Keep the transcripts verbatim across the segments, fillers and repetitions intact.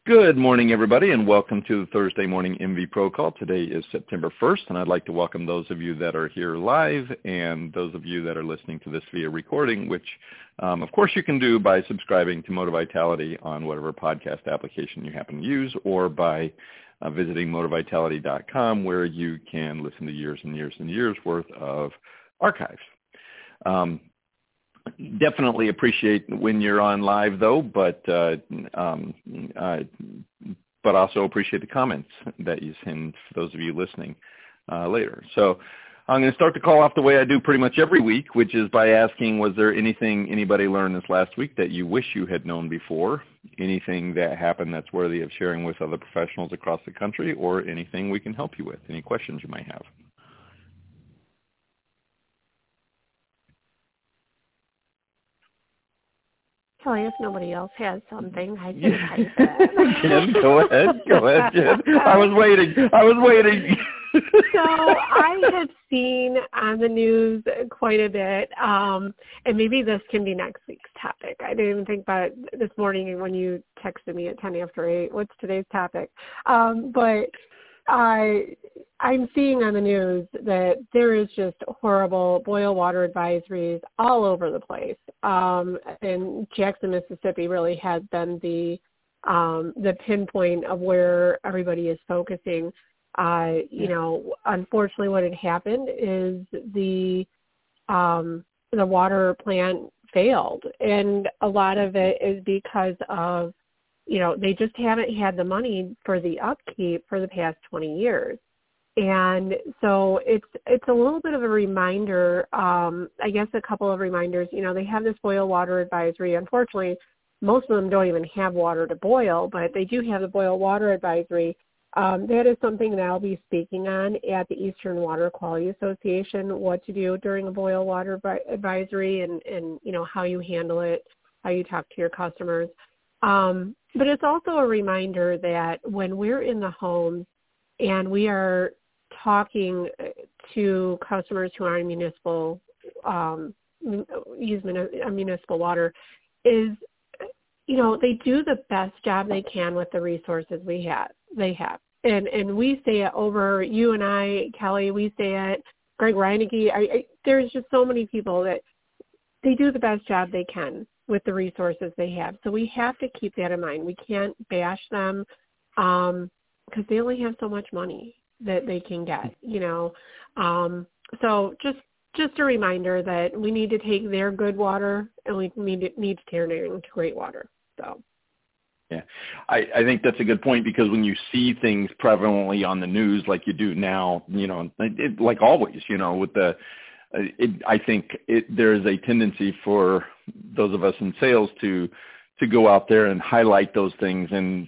Good morning, everybody, and welcome to the Thursday morning M V Pro Call. Today is September first, and I'd like to welcome those of you that are here live and those of you that are listening to this via recording, which, um, of course, you can do by subscribing to Motor Vitality on whatever podcast application you happen to use, or by uh, visiting motor vitality dot com, where you can listen to years and years and years worth of archives. Um, Definitely appreciate when you're on live, though, but uh, um, uh, but also appreciate the comments that you send for those of you listening uh, later. So I'm going to start the call off the way I do pretty much every week, which is by asking, was there anything anybody learned this last week that you wish you had known before, anything that happened that's worthy of sharing with other professionals across the country, or anything we can help you with, any questions you might have? Kelly, if nobody else has something, I can type it. Jen, go ahead. Go ahead, Jen. I was waiting. I was waiting. So I have seen on the news quite a bit, um, and maybe this can be next week's topic. I didn't even think about it this morning when you texted me at ten after eight. What's today's topic? Um, but I, I'm seeing on the news that there is just horrible boil water advisories all over the place. Um, and Jackson, Mississippi really has been the um, the pinpoint of where everybody is focusing. Uh, you know, unfortunately, what had happened is the um, the water plant failed, and a lot of it is because of, you know, they just haven't had the money for the upkeep for the past twenty years. And so it's it's a little bit of a reminder, um, I guess a couple of reminders. You know, they have this boil water advisory. Unfortunately, most of them don't even have water to boil, but they do have the boil water advisory. Um, that is something that I'll be speaking on at the Eastern Water Quality Association, what to do during a boil water advisory and, and, you know, how you handle it, how you talk to your customers. Um, but it's also a reminder that when we're in the homes and we are talking to customers who are in municipal, um, use municipal water, is, you know, they do the best job they can with the resources we have. They have, and and we say it over. You and I, Kelly, we say it. Greg Reineke. I, I, there's just so many people that they do the best job they can with the resources they have. So we have to keep that in mind. We can't bash them um, because they only have so much money that they can get, you know. Um, so just just a reminder that we need to take their good water and we need to, need to turn it into great water. So. Yeah, I, I think that's a good point, because when you see things prevalently on the news like you do now, you know, it, like always, you know, with the It, I think it, there is a tendency for those of us in sales to to go out there and highlight those things, and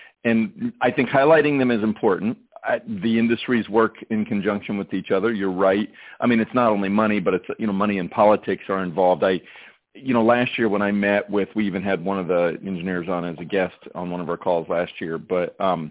and I think highlighting them is important. I, the industries work in conjunction with each other. You're right. I mean, it's not only money, but it's, you know, money and politics are involved. I, you know, last year when I met with, we even had one of the engineers on as a guest on one of our calls last year. But um,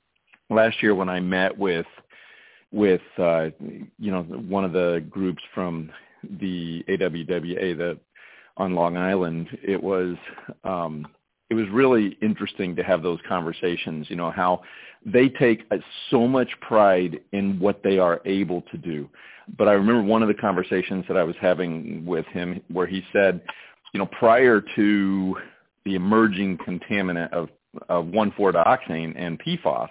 last year when I met with with, uh, you know, one of the groups from the A W W A that on Long Island, it was, um, it was really interesting to have those conversations, you know, how they take uh, so much pride in what they are able to do. But I remember one of the conversations that I was having with him where he said, you know, prior to the emerging contaminant of, of one four dioxane and P FAS,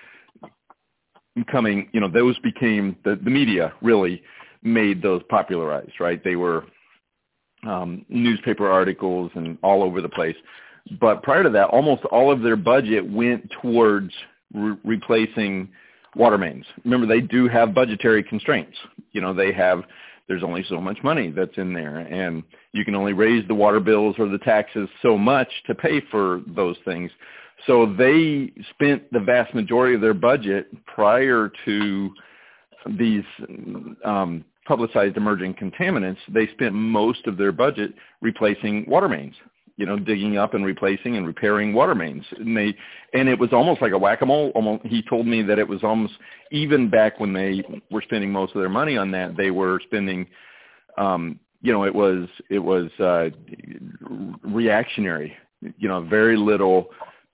coming, you know, those became, the, the media really made those popularized, right? They were um, newspaper articles and all over the place. But prior to that, almost all of their budget went towards re- replacing water mains. Remember, they do have budgetary constraints. You know, they have, there's only so much money that's in there, and you can only raise the water bills or the taxes so much to pay for those things. So they spent the vast majority of their budget prior to these um, publicized emerging contaminants. They spent most of their budget replacing water mains, you know, digging up and replacing and repairing water mains. And they, and it was almost like a whack-a-mole. Almost, he told me that it was almost, even back when they were spending most of their money on that, they were spending, um, you know, it was, it was uh, reactionary, you know, very little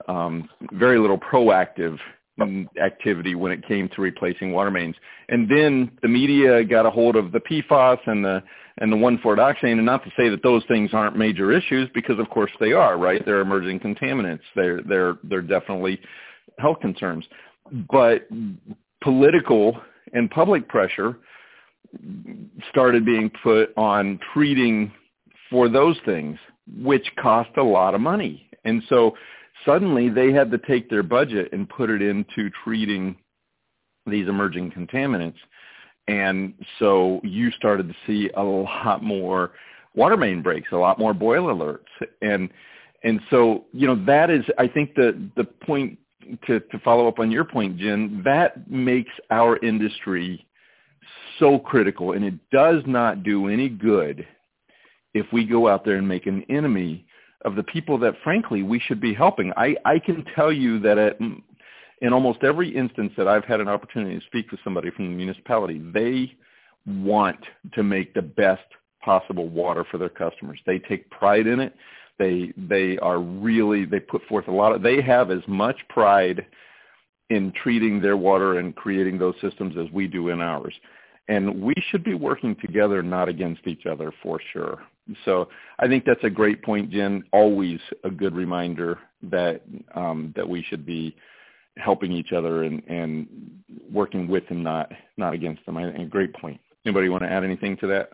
um, very little proactive activity when it came to replacing water mains. And then the media got a hold of the P FAS and the and the one four dioxane, and not to say that those things aren't major issues, because of course they are, right? They're emerging contaminants. They're they're they're definitely health concerns. But political and public pressure started being put on treating for those things, which cost a lot of money. And so suddenly they had to take their budget and put it into treating these emerging contaminants. And so you started to see a lot more water main breaks, a lot more boil alerts. And and so, you know, that is, I think, the, the point, to, to follow up on your point, Jen, that makes our industry so critical. And it does not do any good if we go out there and make an enemy of the people that, frankly, we should be helping. I, I can tell you that at, in almost every instance that I've had an opportunity to speak with somebody from the municipality, they want to make the best possible water for their customers. They take pride in it. They they are really, they put forth a lot of, they have as much pride in treating their water and creating those systems as we do in ours. And we should be working together, not against each other, for sure. So I think that's a great point, Jen. Always a good reminder that um, that we should be helping each other and, and working with and not not against them. I think a great point. Anybody want to add anything to that?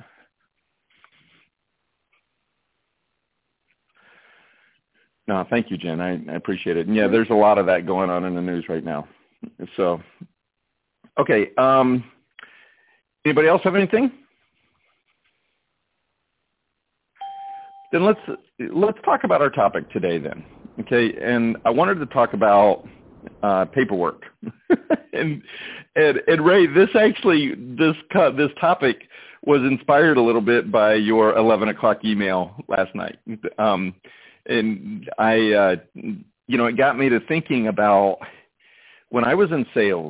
No, thank you, Jen. I, I appreciate it. And yeah, there's a lot of that going on in the news right now. So, okay. Um, anybody else have anything? Then let's let's talk about our topic today then. Okay, and I wanted to talk about uh, paperwork. and, and and Ray, this actually this this topic was inspired a little bit by your eleven o'clock email last night. Um, and I, uh, you know, it got me to thinking about when I was in sales.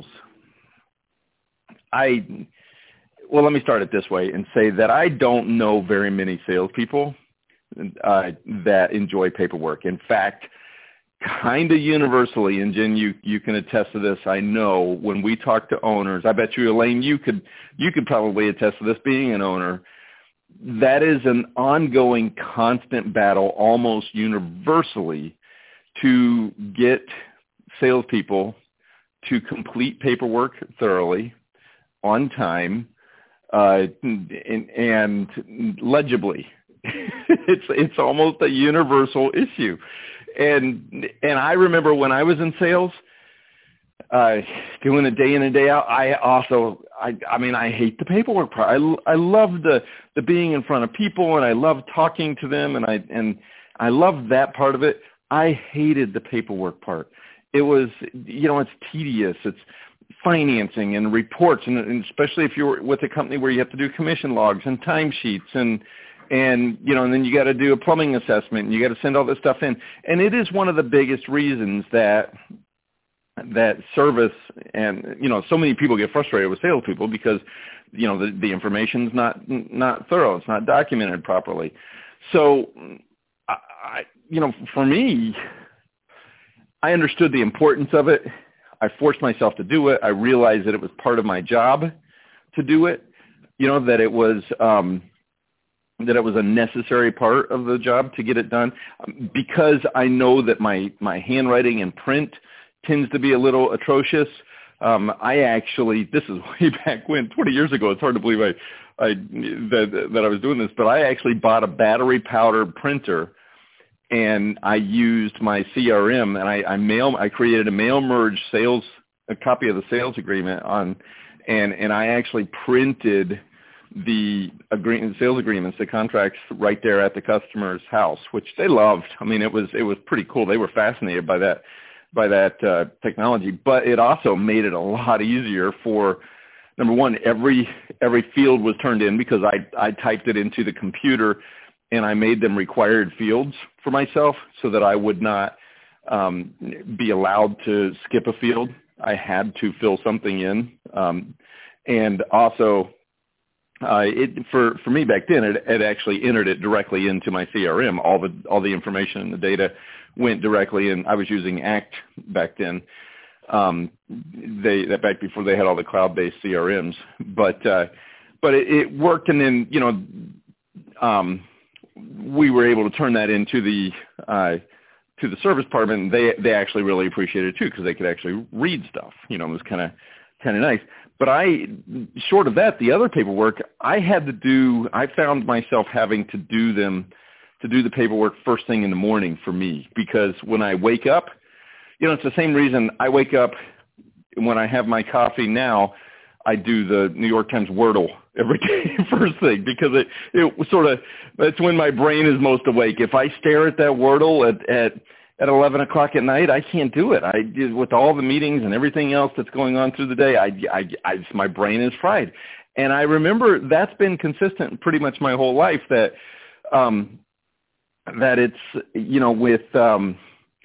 I well, let me start it this way and say that I don't know very many salespeople Uh, that enjoy paperwork. In fact, kind of universally, and Jen, you, you can attest to this, I know when we talk to owners, I bet you, Elaine, you could you could probably attest to this being an owner, that is an ongoing, constant battle almost universally to get salespeople to complete paperwork thoroughly, on time, uh, and, and legibly. it's it's almost a universal issue, and and I remember when I was in sales, uh, doing it day in and day out. I also I I mean I hate the paperwork part. I I love the the being in front of people, and I love talking to them, and I and I love that part of it. I hated the paperwork part. It was, you know, it's tedious. It's financing and reports, and, and especially if you're with a company where you have to do commission logs and timesheets and. And, you know, and then you got to do a plumbing assessment and you got to send all this stuff in. And it is one of the biggest reasons that that service and, you know, so many people get frustrated with salespeople because, you know, the, the information's not not thorough. It's not documented properly. So, I, you know, for me, I understood the importance of it. I forced myself to do it. I realized that it was part of my job to do it, you know, that it was um, – that it was a necessary part of the job to get it done, because I know that my, my handwriting and print tends to be a little atrocious. Um, I actually, this is way back when, twenty years ago, it's hard to believe I, I, that, that I was doing this, but I actually bought a battery powered printer and I used my C R M and I, I mail, I created a mail merge sales, a copy of the sales agreement on, and, and I actually printed the agreement, sales agreements, the contracts right there at the customer's house, which they loved. I mean, it was, it was pretty cool. They were fascinated by that, by that uh, technology, but it also made it a lot easier for, number one, every, every field was turned in because I, I typed it into the computer and I made them required fields for myself so that I would not um, be allowed to skip a field. I had to fill something in. Um, and also, uh, it for for me back then, it, it actually entered it directly into my C R M. All the all the information and the data went directly, and I was using ACT back then. Um, they that back before they had all the cloud-based C R Ms, but uh, but it, it worked, and then you know um, we were able to turn that into the uh, to the service department, and they they actually really appreciated it too because they could actually read stuff. You know, it was kind of kind of nice. But I, short of that, the other paperwork I had to do. I found myself having to do them to do the paperwork first thing in the morning for me because when I wake up. You know, it's the same reason I wake up when I have my coffee now, I do the New York Times Wordle every day first thing because it, it sort of, that's when my brain is most awake. If I stare at that Wordle at, at, at eleven o'clock at night, I can't do it. I with all the meetings and everything else that's going on through the day, I, I, I, my brain is fried. And I remember that's been consistent pretty much my whole life that, um, that it's, you know, with, um,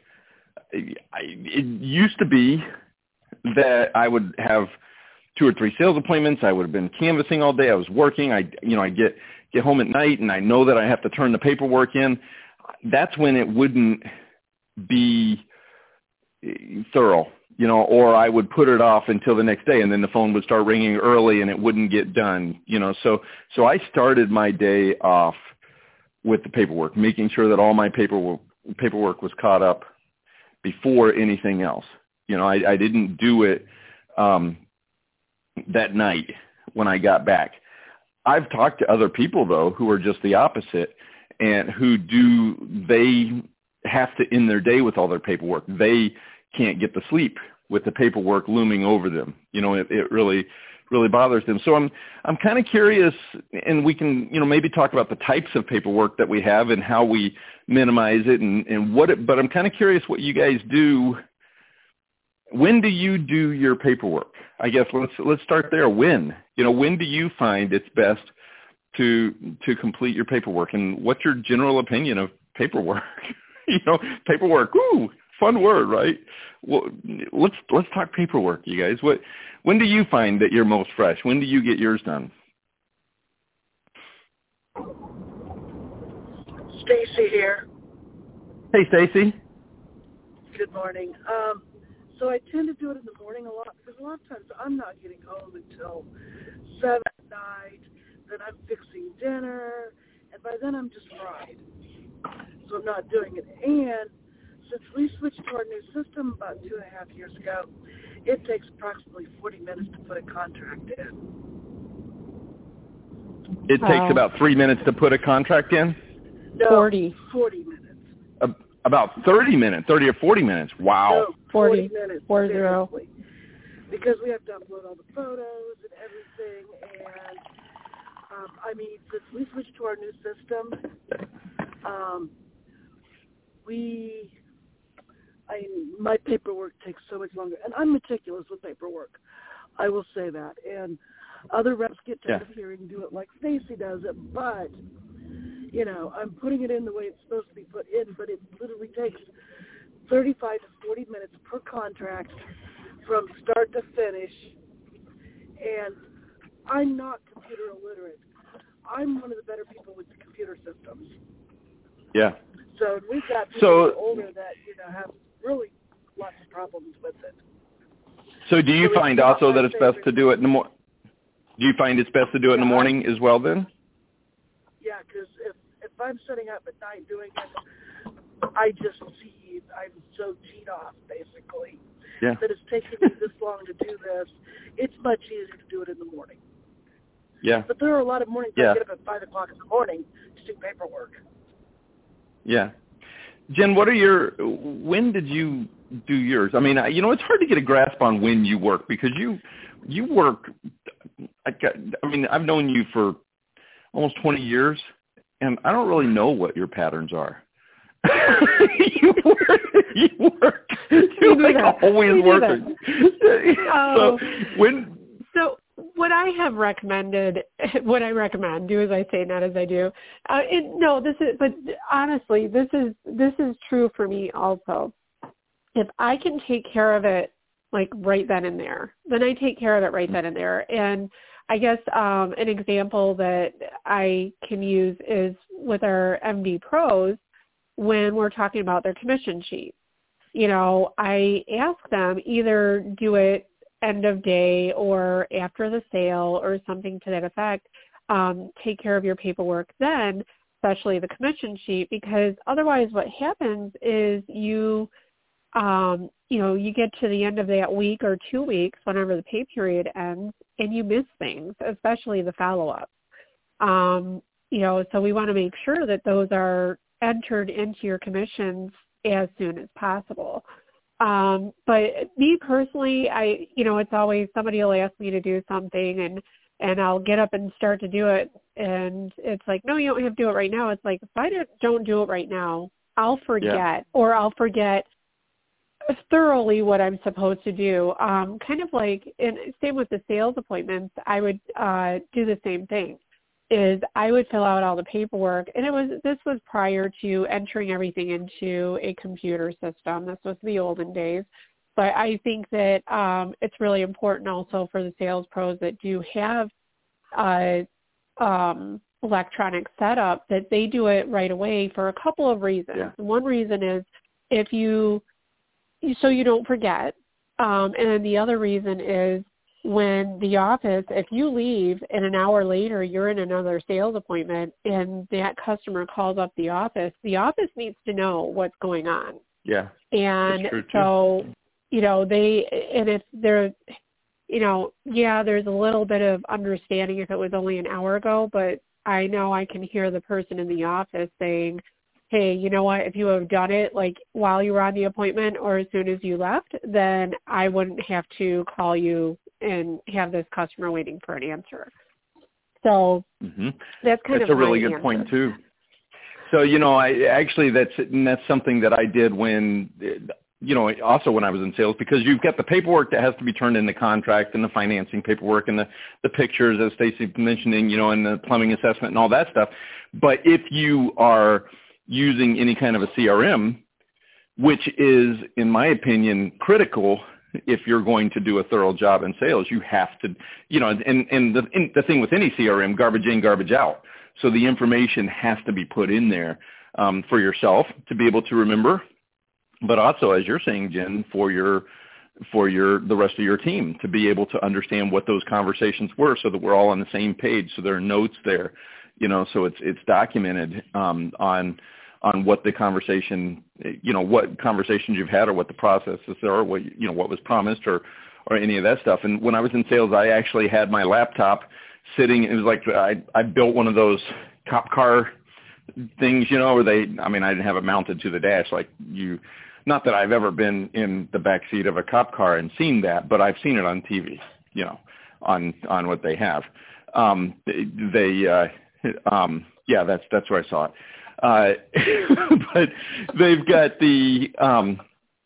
I, it used to be that I would have two or three sales appointments. I would have been canvassing all day. I was working. I, you know, I get get home at night, and I know that I have to turn the paperwork in. That's when it wouldn't be thorough, you know, or I would put it off until the next day, and then the phone would start ringing early, and it wouldn't get done, you know. So, so I started my day off with the paperwork, making sure that all my paperwork paperwork was caught up before anything else. You know, I, I didn't do it um, that night when I got back. I've talked to other people, though, who are just the opposite and who do, they have to end their day with all their paperwork. They can't get to sleep with the paperwork looming over them. You know, it, it really, really bothers them. So I'm, I'm kind of curious, and we can, you know, maybe talk about the types of paperwork that we have and how we minimize it and, and what it, but I'm kind of curious what you guys do. When do you do your paperwork? I guess let's, let's start there. When, you know, when do you find it's best to, to complete your paperwork, and what's your general opinion of paperwork? You know, paperwork, ooh, fun word, right? Well, let's, let's talk paperwork, you guys. What, when do you find that you're most fresh? When do you get yours done? Stacy here. Hey, Stacy. Good morning. Um, so I tend to do it in the morning a lot because a lot of times I'm not getting home until seven at night. Then I'm fixing dinner, and by then I'm just fried. So I'm not doing it. And since we switched to our new system about two and a half years ago, it takes approximately forty minutes to put a contract in. It takes um, about three minutes to put a contract in? No, forty. forty minutes. Uh, about thirty minutes, thirty or forty minutes. Wow. No, forty, forty minutes. Four zero. Because we have to upload all the photos and everything. And, um, I mean, since we switched to our new system, um, we... I my paperwork takes so much longer, and I'm meticulous with paperwork. I will say that. And other reps get tired yeah. of hearing do it like Stacy does it, but you know, I'm putting it in the way it's supposed to be put in. But it literally takes thirty-five to forty minutes per contract from start to finish. And I'm not computer illiterate. I'm one of the better people with the computer systems. Yeah. So we've got people so, older that you know have really lots of problems with it. So do you so find also that it's best to do it in the morning? Do you find it's best to do it in the morning as well then? Yeah, because if, if I'm sitting up at night doing it, I just see, I'm so teed off, basically, yeah. that it's taking me this long to do this. It's much easier to do it in the morning. Yeah. But there are a lot of mornings yeah. I get up at five o'clock in the morning to do paperwork. Yeah. Jen, what are your, when did you do yours? I mean, you know, it's hard to get a grasp on when you work because you, you work, I, I mean, I've known you for almost twenty years, and I don't really know what your patterns are. you work, you work, you're like that. always we working. Oh. So when, so what I have recommended, what I recommend, do as I say, not as I do. Uh, it, no, this is, but honestly, this is this is true for me also. If I can take care of it, like right then and there, then I take care of it right then and there. And I guess um, an example that I can use is with our M D pros when we're talking about their commission sheet. You know, I ask them either do it end of day or after the sale or something to that effect. Um, take care of your paperwork then, especially the commission sheet, because otherwise what happens is you, um, you know, you get to the end of that week or two weeks, whenever the pay period ends, and you miss things, especially the follow-up. Um, you know, so we want to make sure that those are entered into your commissions as soon as possible. Um, but me personally, I, you know, it's always somebody will ask me to do something and, and I'll get up and start to do it. And it's like, no, you don't have to do it right now. It's like, if I don't do it right now, I'll forget yeah. or I'll forget thoroughly what I'm supposed to do. Um, kind of like, and same with the sales appointments, I would uh, do the same thing. Is I would fill out all the paperwork, and it was this was prior to entering everything into a computer system. This was the olden days. But I think that um, it's really important also for the sales pros that do have uh, um, electronic setup that they do it right away for a couple of reasons. Yeah. One reason is if you, so you don't forget, um, and then the other reason is when the office, if you leave and an hour later you're in another sales appointment and that customer calls up the office, the office needs to know what's going on. Yeah. And so, you know, they, and if they're, you know, yeah, there's a little bit of understanding if it was only an hour ago, but I know I can hear the person in the office saying, hey, you know what, if you have done it like while you were on the appointment or as soon as you left, then I wouldn't have to call you and have this customer waiting for an answer. So mm-hmm. that's kind that's of a really my good answer. point too. So, you know, I actually, that's, that's something that I did when, you know, also when I was in sales, because you've got the paperwork that has to be turned in the contract and the financing paperwork and the, the pictures, as Stacey mentioning, you know, and the plumbing assessment and all that stuff. But if you are using any kind of a C R M, which is, in my opinion, critical if you're going to do a thorough job in sales, you have to, you know, and, and the, in, the thing with any C R M, garbage in, garbage out. So the information has to be put in there um, for yourself to be able to remember, but also, as you're saying, Jen, for your, for your, the rest of your team to be able to understand what those conversations were so that we're all on the same page. So there are notes there, you know, so it's, it's documented um, on, on what the conversation, you know, what conversations you've had or what the processes are, or what, you know, what was promised or, or any of that stuff. And when I was in sales, I actually had my laptop sitting, it was like I, I built one of those cop car things, you know, where they, I mean, I didn't have it mounted to the dash like you, not that I've ever been in the back seat of a cop car and seen that, but I've seen it on T V, you know, on, on what they have. Um, they, they uh, um, yeah, that's, that's where I saw it. Uh, but they've got the, um,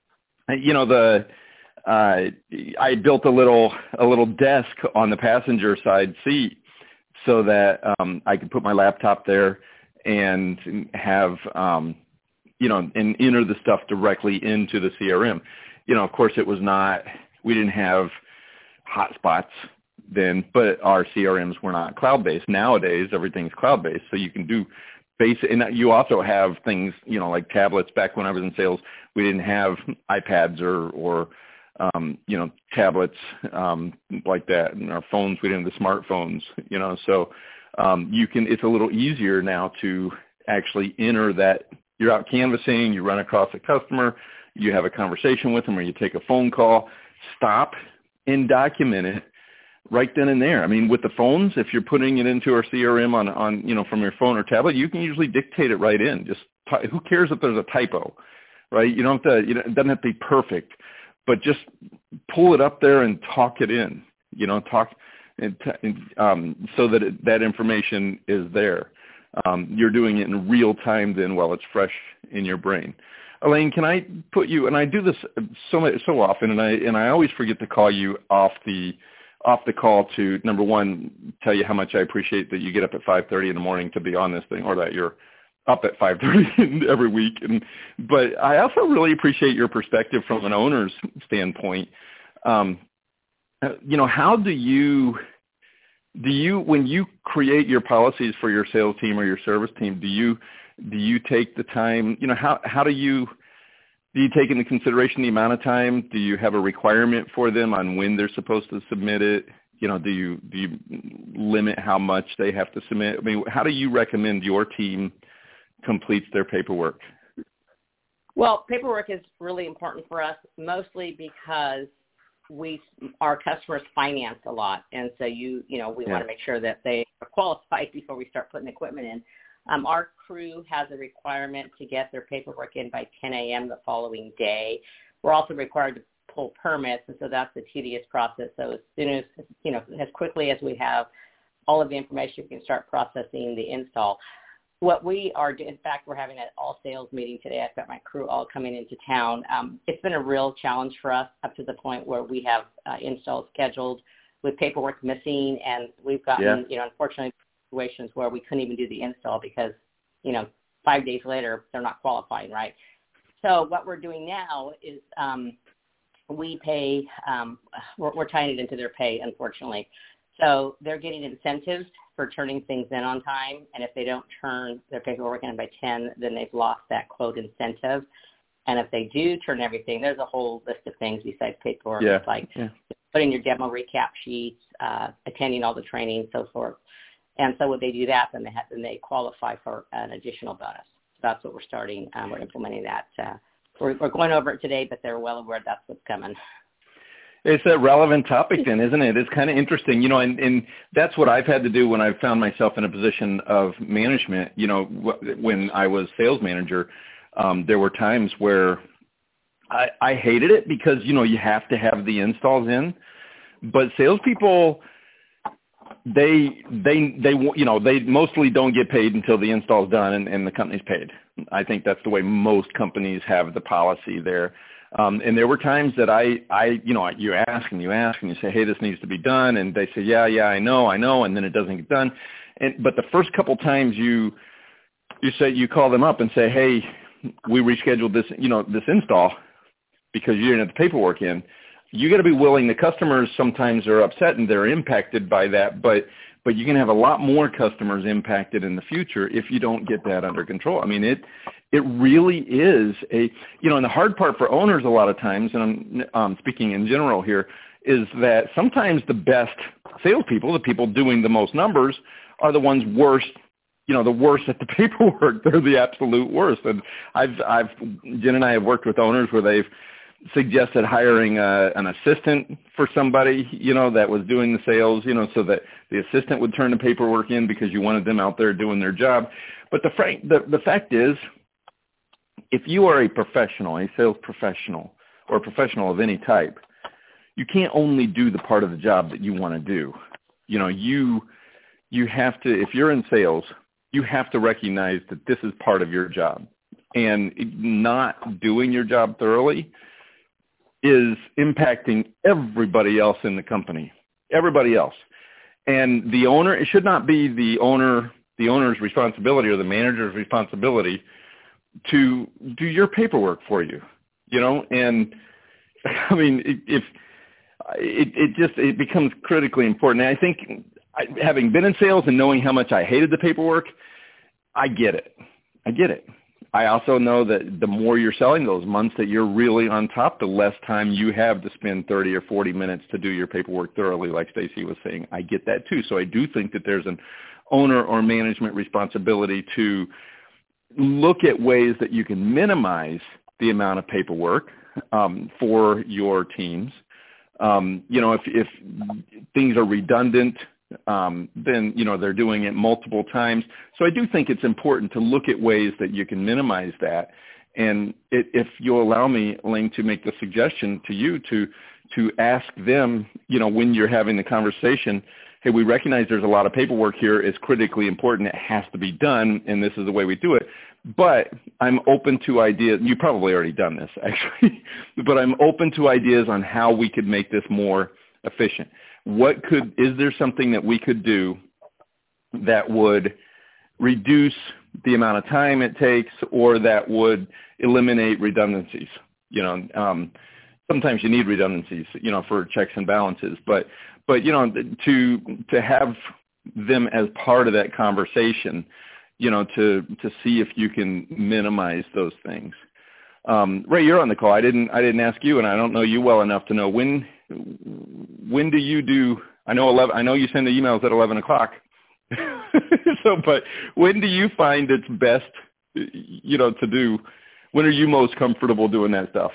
you know, the, uh, I built a little, a little desk on the passenger side seat so that, um, I could put my laptop there and have, um, you know, and enter the stuff directly into the C R M. You know, of course it was not, we didn't have hotspots then, but our C R Ms were not cloud-based. Nowadays, everything's cloud-based, so you can do basic, and you also have things, you know, like tablets. Back when I was in sales, we didn't have iPads or, or um, you know, tablets um, like that. And our phones, we didn't have the smartphones, you know, so um, you can, it's a little easier now to actually enter that. You're out canvassing, you run across a customer, you have a conversation with them, or you take a phone call, stop and document it right then and there. I mean, with the phones, if you're putting it into our C R M on, on you know, from your phone or tablet, you can usually dictate it right in. Just t- who cares if there's a typo, right? You don't have to, you know, it doesn't have to be perfect, but just pull it up there and talk it in, you know, talk and t- um, so that it, that information is there. Um, you're doing it in real time then while it's fresh in your brain. Elaine, can I put you, and I do this so much, so often, and I and I always forget to call you off the off the call to, number one, tell you how much I appreciate that you get up at five thirty in the morning to be on this thing, or that you're up at five thirty every week. And but I also really appreciate your perspective from an owner's standpoint. Um, you know, how do you do you, when you create your policies for your sales team or your service team, do you, do you take the time, you know, how, how do you, do you take into consideration the amount of time? Do you have a requirement for them on when they're supposed to submit it? You know, do you, do you limit how much they have to submit? I mean, how do you recommend your team completes their paperwork? Well, paperwork is really important for us, mostly because we, our customers finance a lot. And so you, you know, we yeah. want to make sure that they are qualified before we start putting equipment in. Um, our crew has a requirement to get their paperwork in by ten a.m. the following day. We're also required to pull permits, and so that's a tedious process. So as soon as, you know, as quickly as we have all of the information, we can start processing the install. What we are doing, in fact, we're having an all-sales meeting today. I've got my crew all coming into town. Um, it's been a real challenge for us up to the point where we have uh, installs scheduled with paperwork missing, and we've gotten, yeah. you know, unfortunately, situations where we couldn't even do the install because, you know, five days later, they're not qualifying, right? So what we're doing now is um, we pay, um, we're, we're tying it into their pay, unfortunately. So they're getting incentives for turning things in on time, and if they don't turn their paperwork in by ten, then they've lost that quote incentive. And if they do turn everything, there's a whole list of things besides paperwork, yeah. It's like yeah. putting your demo recap sheets, uh, attending all the training, so forth. And so when they do that, then they have, then they qualify for an additional bonus. So that's what we're starting. Um, we're implementing that. Uh, we're, we're going over it today, but they're well aware that's what's coming. It's a relevant topic then, isn't it? It's kind of interesting, you know, and, and that's what I've had to do when I've found myself in a position of management. You know, when I was sales manager, um, there were times where I, I hated it because, you know, you have to have the installs in, but salespeople, they, they, they, you know, they mostly don't get paid until the install's done and, and the company's paid. I think that's the way most companies have the policy there. Um, and there were times that I, I, you know, you ask and you ask and you say, hey, this needs to be done. And they say, yeah, yeah, I know, I know. And then it doesn't get done. And, but the first couple times you, you say, you call them up and say, hey, we rescheduled this, you know, this install because you didn't have the paperwork in. You got to be willing. The customers sometimes are upset and they're impacted by that, but, but you can have a lot more customers impacted in the future if you don't get that under control. I mean, it, it really is a, you know, and the hard part for owners a lot of times, and I'm um, speaking in general here, is that sometimes the best salespeople, the people doing the most numbers, are the ones worst, you know, the worst at the paperwork. They're the absolute worst. And I've, I've, Jen and I have worked with owners where they've suggested hiring a, an assistant for somebody, you know, that was doing the sales, you know, so that the assistant would turn the paperwork in because you wanted them out there doing their job. But the, frank, the, the fact is, if you are a professional, a sales professional, or a professional of any type, you can't only do the part of the job that you want to do. You know, you you have to, if you're in sales, you have to recognize that this is part of your job. And not doing your job thoroughly is impacting everybody else in the company, everybody else. And the owner, it should not be the owner, the owner's responsibility or the manager's responsibility to do your paperwork for you, you know? And I mean, if it, it just, it becomes critically important. And I think I, having been in sales and knowing how much I hated the paperwork, I get it. I get it. I also know that the more you're selling, those months that you're really on top, the less time you have to spend thirty or forty minutes to do your paperwork thoroughly, like Stacy was saying. I get that too. So I do think that there's an owner or management responsibility to look at ways that you can minimize the amount of paperwork um, for your teams. Um, you know, if, if things are redundant, um, then, you know, they're doing it multiple times. So I do think it's important to look at ways that you can minimize that. And it, if you'll allow me, Elaine, to make the suggestion to you to to ask them, you know, when you're having the conversation, hey, we recognize there's a lot of paperwork here. It's critically important. It has to be done, and this is the way we do it. But I'm open to ideas. You've probably already done this, actually. But I'm open to ideas on how we could make this more efficient. What could, is there something that we could do that would reduce the amount of time it takes or that would eliminate redundancies? You know, um, sometimes you need redundancies, you know, for checks and balances. But, but you know, to to have them as part of that conversation, you know, to to see if you can minimize those things. Um, Ray, you're on the call. I didn't I didn't ask you, and I don't know you well enough to know when when do you do. I know eleven. I know you send the emails at eleven o'clock. So, but when do you find it's best, you know, to do? When are you most comfortable doing that stuff?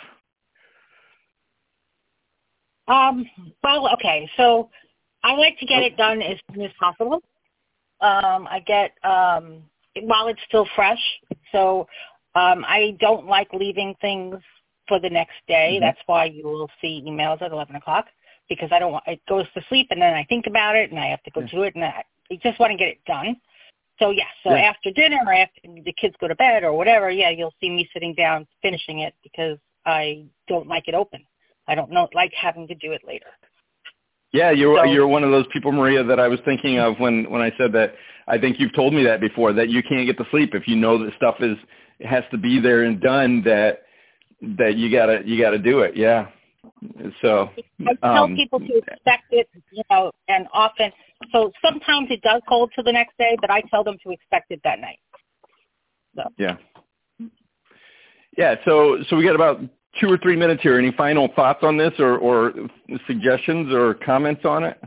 Um, well, okay. So I like to get it done as soon as possible. Um, I get, um, while it's still fresh. So um, I don't like leaving things for the next day. Mm-hmm. That's why you will see emails at eleven o'clock, because I don't want, it goes to sleep and then I think about it and I have to go yeah. do it, and I, I just want to get it done. So, yeah, so yeah. after dinner or after the kids go to bed or whatever, yeah, you'll see me sitting down finishing it, because I don't like it open. I don't know, like having to do it later. Yeah, you're so, you're one of those people, Maria, that I was thinking of when, when I said that. I think you've told me that before, that you can't get to sleep if you know that stuff is has to be there and done, that that you gotta you gotta do it. Yeah. So I tell um, people to expect it, you know, and often. So sometimes it does hold to the next day, but I tell them to expect it that night. So. Yeah. Yeah. So so we got about two or three minutes here. Any final thoughts on this, or, or suggestions or comments on it?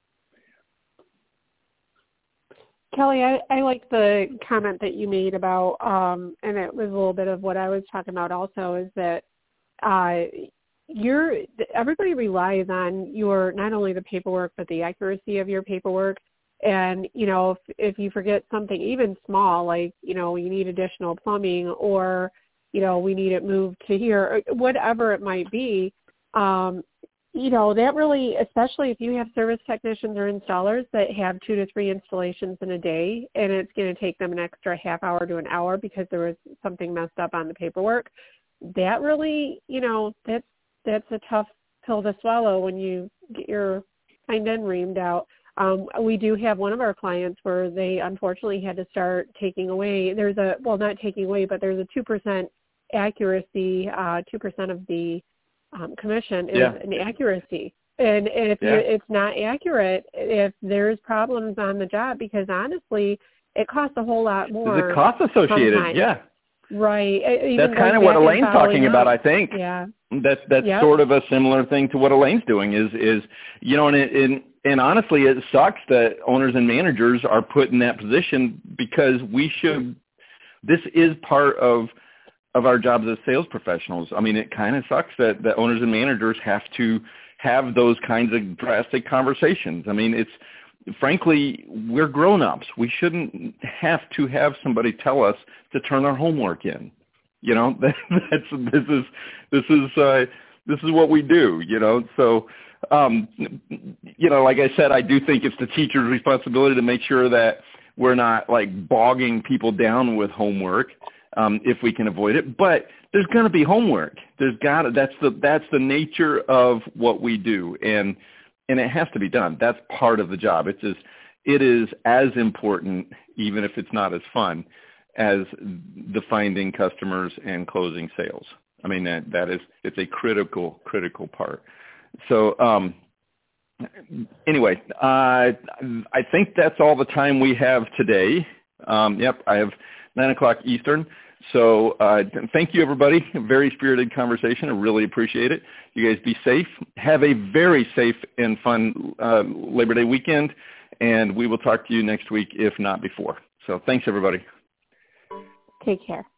Kelly, I, I like the comment that you made about, um, and it was a little bit of what I was talking about also, is that uh, you're, everybody relies on your, not only the paperwork, but the accuracy of your paperwork. And, you know, if, if you forget something even small, like, you know, you need additional plumbing, or, you know, we need it moved to here, or whatever it might be, um, you know, that really, especially if you have service technicians or installers that have two to three installations in a day, and it's going to take them an extra half hour to an hour because there was something messed up on the paperwork, that really, you know, that's, that's a tough pill to swallow when you get your hind end reamed out. Um, we do have one of our clients where they unfortunately had to start taking away, there's a, well, not taking away, but there's a two percent accuracy, uh, two percent of the um, commission is yeah. an accuracy. And, and if yeah. you, it's not accurate, if there's problems on the job, because honestly, it costs a whole lot more. There's a cost associated, sometimes. yeah. Right. It that's kind of what Elaine's talking up. about, I think. Yeah. That's that's yep. sort of a similar thing to what Elaine's doing is, is you know, and, it, and, and honestly, it sucks that owners and managers are put in that position, because we should, this is part of, of our jobs as sales professionals. I mean, it kind of sucks that, that owners and managers have to have those kinds of drastic conversations. I mean, it's, frankly, we're grown-ups. We shouldn't have to have somebody tell us to turn our homework in. You know, that, that's this is this is uh, this is what we do. You know, so um, you know, like I said, I do think it's the teacher's responsibility to make sure that we're not like bogging people down with homework um, if we can avoid it. But there's going to be homework. There's got to. That's the that's the nature of what we do, and. And it has to be done. That's part of the job. It's as, it is as important, even if it's not as fun, as the finding customers and closing sales. I mean, that, that is, it's a critical, critical part. So um, anyway, uh, I think that's all the time we have today. Um, yep, I have nine o'clock Eastern. So uh, thank you, everybody. Very spirited conversation. I really appreciate it. You guys be safe. Have a very safe and fun uh, Labor Day weekend, and we will talk to you next week, if not before. So thanks, everybody. Take care.